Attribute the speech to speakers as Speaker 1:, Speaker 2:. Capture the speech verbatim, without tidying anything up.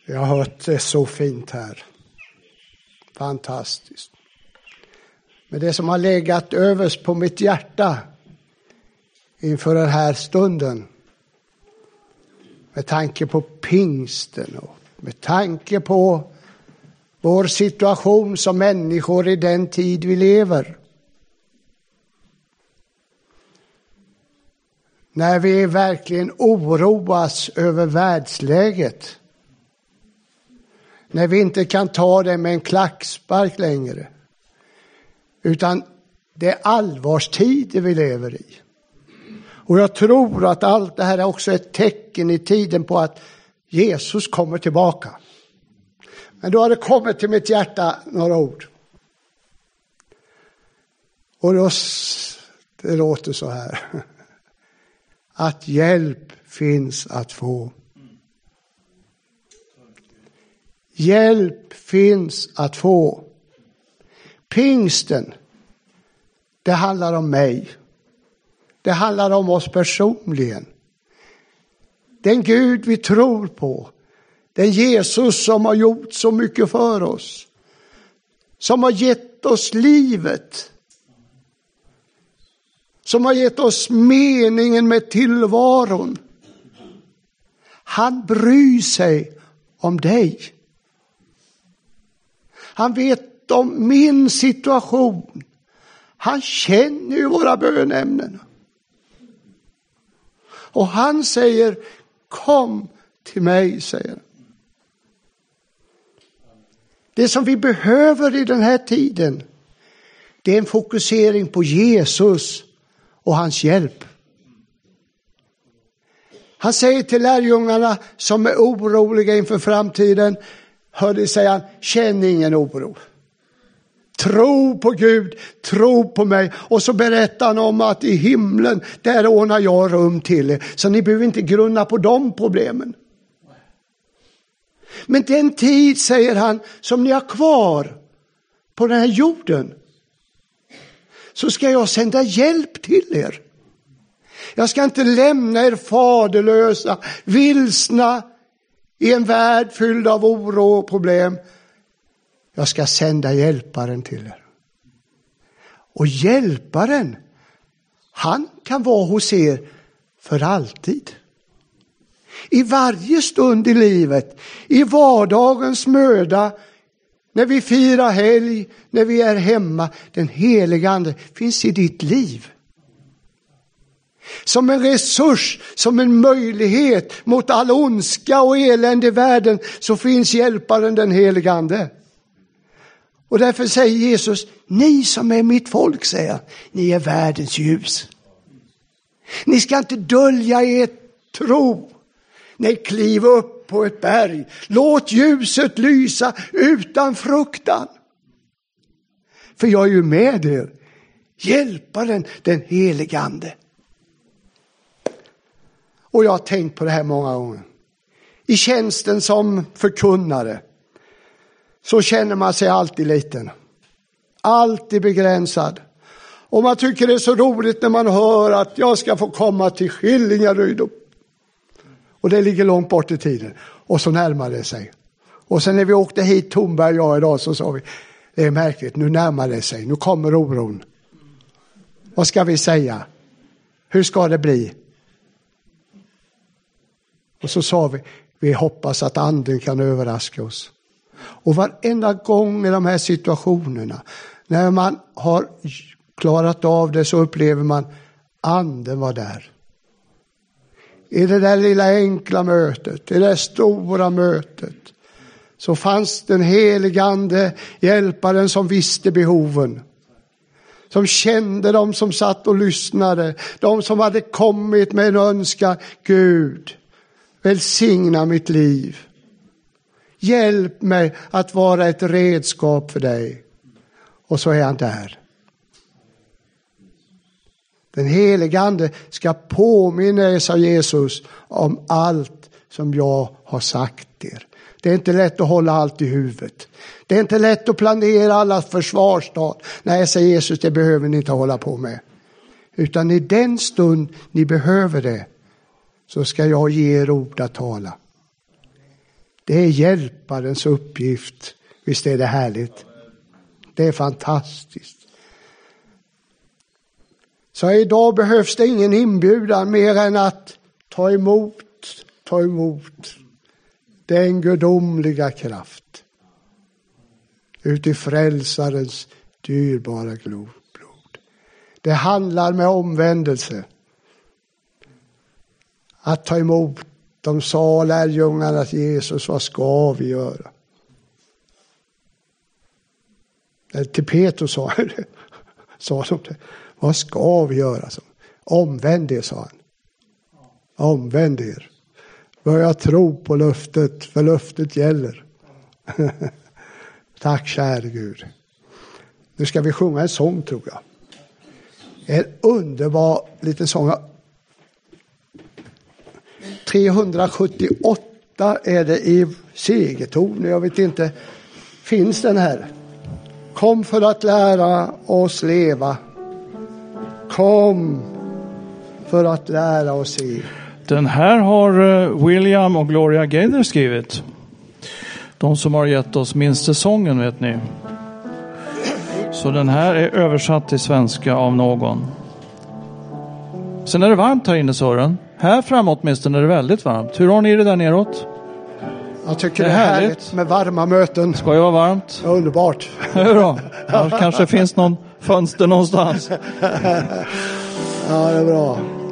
Speaker 1: Jag har hört det så fint här. Fantastiskt. Men det som har legat överst på mitt hjärta inför den här stunden, med tanke på pingsten och med tanke på vår situation som människor i den tid vi lever. När vi verkligen oroas över världsläget. När vi inte kan ta det med en klackspark längre. Utan det är allvarstider vi lever i. Och jag tror att allt det här är också ett tecken i tiden på att Jesus kommer tillbaka. Men då har det kommit till mitt hjärta några ord. Och då, det låter så här. Att hjälp finns att få. Hjälp finns att få. Pingsten, det handlar om mig. Det handlar om oss personligen. Den Gud vi tror på. Den Jesus som har gjort så mycket för oss. Som har gett oss livet. Som har gett oss meningen med tillvaron. Han bryr sig om dig. Han vet om min situation. Han känner ju våra bönämnen. Och han säger, kom till mig, säger han. Det som vi behöver i den här tiden, det är en fokusering på Jesus och hans hjälp. Han säger till lärjungarna som är oroliga inför framtiden, hörde säga han, känn ingen oro. Tro på Gud, tro på mig. Och så berättar han om att i himlen, där ordnar jag rum till er. Så ni behöver inte grunna på de problemen. Men den tid, säger han, som ni har kvar på den här jorden, så ska jag sända hjälp till er. Jag ska inte lämna er faderlösa, vilsna i en värld fylld av oro och problem. Jag ska sända hjälparen till er. Och hjälparen, han kan vara hos er för alltid. I varje stund i livet, i vardagens möda, när vi firar helg, när vi är hemma, den heliga ande finns i ditt liv. Som en resurs, som en möjlighet mot all ondska och elände i världen, så finns hjälparen, den heliga ande. Och därför säger Jesus, ni som är mitt folk, säger han, ni är världens ljus. Ni ska inte dölja er tro. Nej, kliv upp på ett berg. Låt ljuset lysa utan fruktan. För jag är ju med er. Hjälparen, den helige ande. Och jag har tänkt på det här många gånger. I tjänsten som förkunnare så känner man sig alltid liten. Alltid begränsad. Och man tycker det är så roligt när man hör att jag ska få komma till Skillingaryd. Och det ligger långt bort i tiden. Och så närmar det sig. Och sen när vi åkte hit, Tomberg och jag idag, så sa vi, det är märkligt, nu närmar det sig. Nu kommer oron. Vad ska vi säga? Hur ska det bli? Och så sa vi, vi hoppas att anden kan överraska oss. Och varenda gång i de här situationerna, när man har klarat av det, så upplever man, anden var där. I det där lilla enkla mötet, i det där stora mötet, så fanns den helige ande, hjälparen som visste behoven. Som kände dem som satt och lyssnade. De som hade kommit med en önskan, Gud, välsigna mitt liv. Hjälp mig att vara ett redskap för dig. Och så är han där. Den helige ande ska påminna er, sa Jesus, om allt som jag har sagt er. Det är inte lätt att hålla allt i huvudet. Det är inte lätt att planera alla försvarstal. Nej, säger Jesus, det behöver ni inte hålla på med. Utan i den stund ni behöver det, så ska jag ge er ord att tala. Det är hjälparens uppgift. Visst är det härligt? Det är fantastiskt. Så idag behövs det ingen inbjudan mer än att ta emot, ta emot den gudomliga kraft ut i frälsarens dyrbara blod. Det handlar med omvändelse. Att ta emot. De sa lärjungarna till Jesus, vad ska vi göra? Eller till Petrus sa det. Sa de det. Vad ska vi göra? Omvänd er, sa han. Omvänd er. Börja tro på löftet, för löftet gäller. Tack käre Gud. Nu ska vi sjunga en sång, tror jag. En underbar liten sång. trehundrasjuttioåtta är det i segerton. Jag vet inte. Finns den här? Kom för att lära oss leva. Kom för att lära oss se.
Speaker 2: Den här har William och Gloria Gaynor skrivit. De som har gett oss minsta sången, vet ni. Så den här är översatt till svenska av någon. Sen är det varmt här inne, Sören. Här framåt åtminstone är det väldigt varmt. Hur har ni det där neråt?
Speaker 1: Jag tycker det är, det är härligt. härligt med varma möten.
Speaker 2: Ska ju vara varmt.
Speaker 1: Ja, underbart.
Speaker 2: Hur då? Ja, kanske finns någon fönster någonstans.
Speaker 1: Ja, det är bra.